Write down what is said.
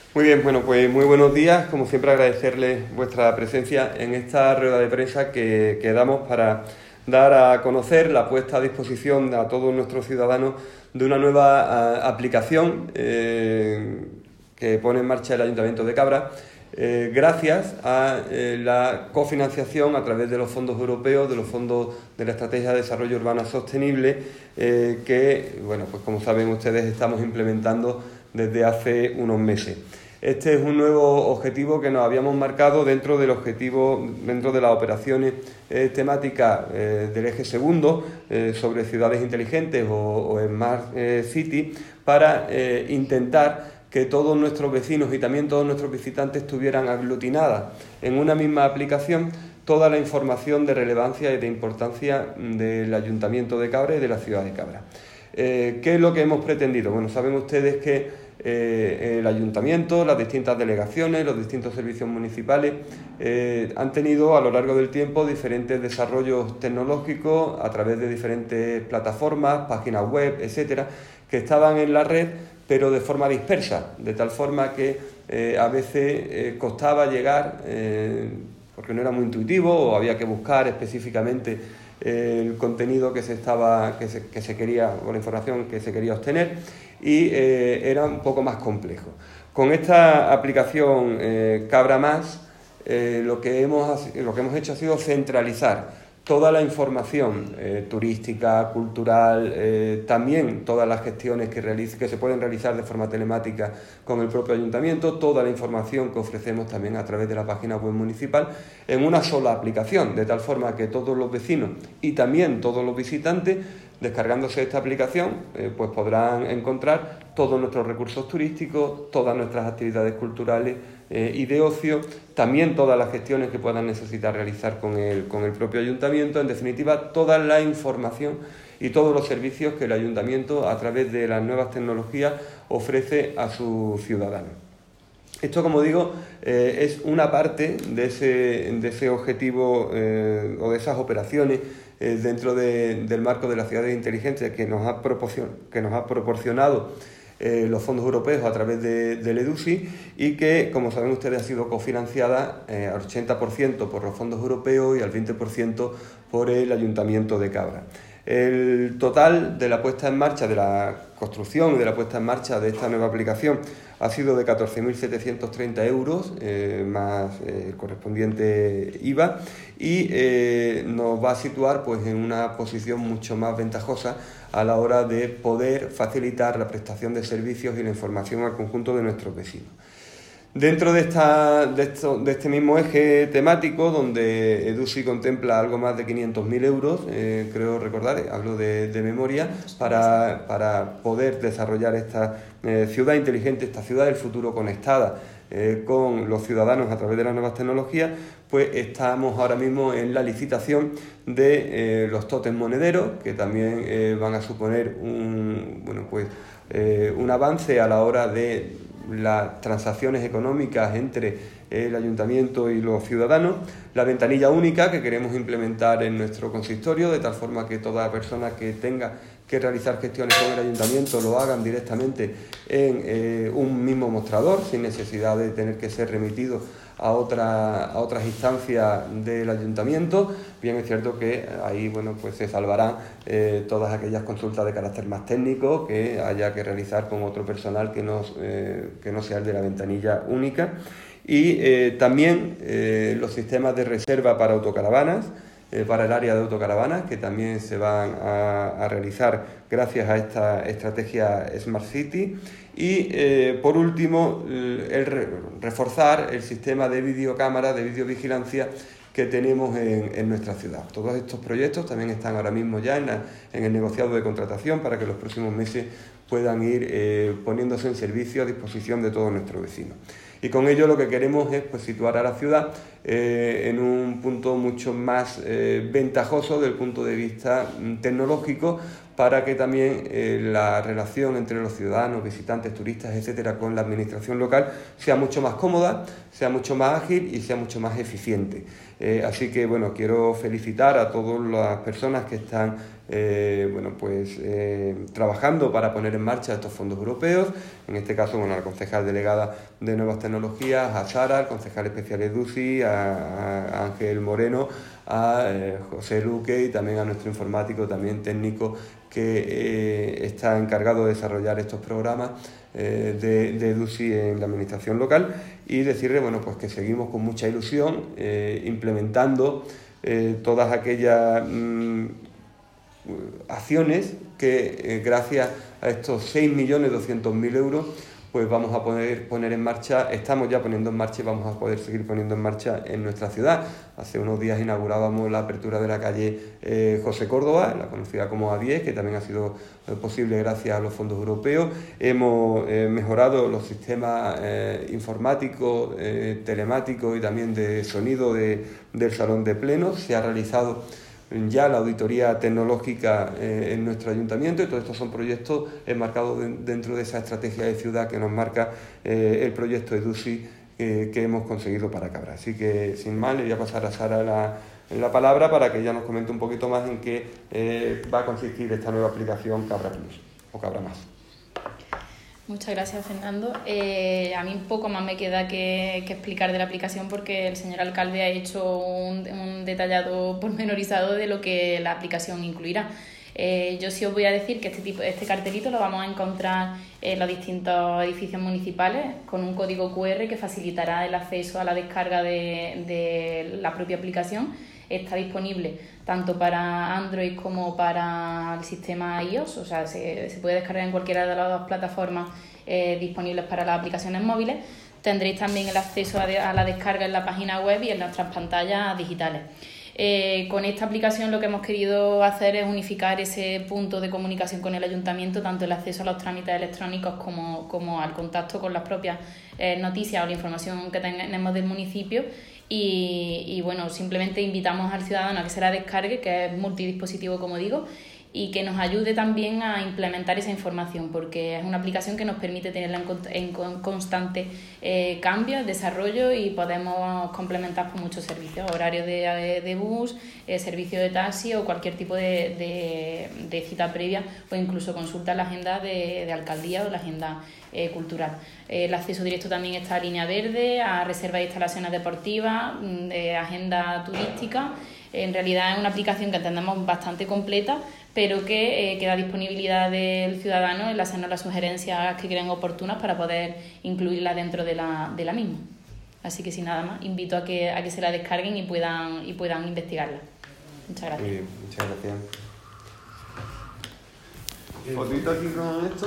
Muy bien, bueno, pues muy buenos días. Como siempre, agradecerles vuestra presencia en esta rueda de prensa que damos para dar a conocer la puesta a disposición a todos nuestros ciudadanos de una nueva aplicación que pone en marcha el Ayuntamiento de Cabra, gracias a la cofinanciación a través de los fondos europeos, de los fondos de la Estrategia de Desarrollo Urbano Sostenible, que, bueno, pues como saben ustedes, estamos implementando desde hace unos meses. Este es un nuevo objetivo que nos habíamos marcado dentro de las operaciones temáticas del eje segundo sobre ciudades inteligentes o Smart City, para intentar que todos nuestros vecinos y también todos nuestros visitantes tuvieran aglutinada en una misma aplicación toda la información de relevancia y de importancia del Ayuntamiento de Cabra y de la ciudad de Cabra. ¿Qué es lo que hemos pretendido? Bueno, saben ustedes que el Ayuntamiento, las distintas delegaciones, los distintos servicios municipales han tenido a lo largo del tiempo diferentes desarrollos tecnológicos a través de diferentes plataformas, páginas web, etcétera, que estaban en la red, pero de forma dispersa, de tal forma que a veces costaba llegar porque no era muy intuitivo o había que buscar específicamente el contenido que se quería, o la información que se quería obtener, y era un poco más complejo. Con esta aplicación Cabra Más, lo que hemos hecho ha sido centralizar toda la información turística, cultural, también todas las gestiones que se pueden realizar de forma telemática con el propio ayuntamiento, toda la información que ofrecemos también a través de la página web municipal en una sola aplicación, de tal forma que todos los vecinos y también todos los visitantes, descargándose esta aplicación, pues podrán encontrar todos nuestros recursos turísticos, todas nuestras actividades culturales y de ocio, también todas las gestiones que puedan necesitar realizar con el propio ayuntamiento, en definitiva, toda la información y todos los servicios que el ayuntamiento, a través de las nuevas tecnologías, ofrece a sus ciudadanos. Esto, como digo, es una parte de ese objetivo o de esas operaciones dentro del marco de la ciudad de inteligencia que nos ha proporcionado los fondos europeos a través del EDUSI, y que, como saben ustedes, ha sido cofinanciada al 80% por los fondos europeos y al 20% por el Ayuntamiento de Cabra. El total de la puesta en marcha, de la construcción y de la puesta en marcha de esta nueva aplicación ha sido de 14.730 euros, más el correspondiente IVA, y nos va a situar pues en una posición mucho más ventajosa a la hora de poder facilitar la prestación de servicios y la información al conjunto de nuestros vecinos. Dentro de este mismo eje temático, donde EDUSI contempla algo más de 500.000 euros, creo recordar, hablo de memoria, para poder desarrollar esta ciudad inteligente, esta ciudad del futuro conectada con los ciudadanos a través de las nuevas tecnologías, pues estamos ahora mismo en la licitación de los tótems monederos, que también van a suponer un avance a la hora de las transacciones económicas entre el ayuntamiento y los ciudadanos, la ventanilla única que queremos implementar en nuestro consistorio, de tal forma que toda persona que tenga que realizar gestiones con el ayuntamiento lo hagan directamente en un mismo mostrador, sin necesidad de tener que ser remitido a otras instancias del ayuntamiento. Bien, es cierto que ahí pues se salvarán todas aquellas consultas de carácter más técnico que haya que realizar con otro personal que no sea el de la ventanilla única. Y también los sistemas de reserva para autocaravanas, para el área de autocaravanas, que también se van a realizar gracias a esta estrategia Smart City. Y por último, reforzar el sistema de videocámaras, de videovigilancia que tenemos en nuestra ciudad. Todos estos proyectos también están ahora mismo ya en el negociado de contratación para que los próximos meses puedan ir poniéndose en servicio a disposición de todos nuestros vecinos. Y con ello lo que queremos es situar a la ciudad en un punto mucho más ventajoso desde el punto de vista tecnológico, para que también la relación entre los ciudadanos, visitantes, turistas, etcétera, con la administración local sea mucho más cómoda, sea mucho más ágil y sea mucho más eficiente. Así que, bueno, quiero felicitar a todas las personas que están trabajando para poner en marcha estos fondos europeos. En este caso, bueno, a la concejal delegada de Nuevas Tecnologías, a Sara, al concejal especial EDUCI, a Ángel Moreno, a José Luque y también a nuestro informático, también técnico, que está encargado de desarrollar estos programas de EDUCI en la administración local, y decirle, bueno, pues que seguimos con mucha ilusión implementando todas aquellas acciones que gracias a estos 6.200.000 euros pues vamos a poder poner en marcha, estamos ya poniendo en marcha y vamos a poder seguir poniendo en marcha en nuestra ciudad. Hace unos días inaugurábamos la apertura de la calle José Córdoba, la conocida como A10, que también ha sido posible gracias a los fondos europeos. Hemos mejorado los sistemas informáticos, telemáticos y también de sonido del salón de plenos. Se ha realizado ya la auditoría tecnológica en nuestro ayuntamiento, y todos estos son proyectos enmarcados dentro de esa estrategia de ciudad que nos marca el proyecto EDUCI que hemos conseguido para Cabra. Así que, sin más, le voy a pasar a Sara la palabra para que ella nos comente un poquito más en qué va a consistir esta nueva aplicación Cabra Plus o Cabra Más. Muchas gracias, Fernando. A mí un poco más me queda que explicar de la aplicación, porque el señor alcalde ha hecho un detallado pormenorizado de lo que la aplicación incluirá. Yo sí os voy a decir que este cartelito lo vamos a encontrar en los distintos edificios municipales con un código QR que facilitará el acceso a la descarga de la propia aplicación. Está disponible tanto para Android como para el sistema iOS, o sea, se puede descargar en cualquiera de las dos plataformas disponibles para las aplicaciones móviles. Tendréis también el acceso a la descarga en la página web y en nuestras pantallas digitales. Con esta aplicación lo que hemos querido hacer es unificar ese punto de comunicación con el ayuntamiento, tanto el acceso a los trámites electrónicos como al contacto con las propias noticias o la información que tenemos del municipio. Y bueno, simplemente invitamos al ciudadano a que se la descargue, que es multidispositivo, como digo, y que nos ayude también a implementar esa información, porque es una aplicación que nos permite tenerla en constante cambio, desarrollo, y podemos complementar con muchos servicios, horarios de bus, servicio de taxi o cualquier tipo de cita previa, o incluso consulta la agenda de alcaldía o la agenda cultural. El acceso directo también está a línea verde, a reservas de instalaciones deportivas, agenda turística. En realidad es una aplicación que entendemos bastante completa, pero que queda a disponibilidad del ciudadano en hacernos las sugerencias que crean oportunas para poder incluirla dentro de la misma. Así que, sin nada más, invito a que se la descarguen y puedan investigarla. Muchas gracias. Muy bien, muchas gracias. ¿Fotito aquí con esto?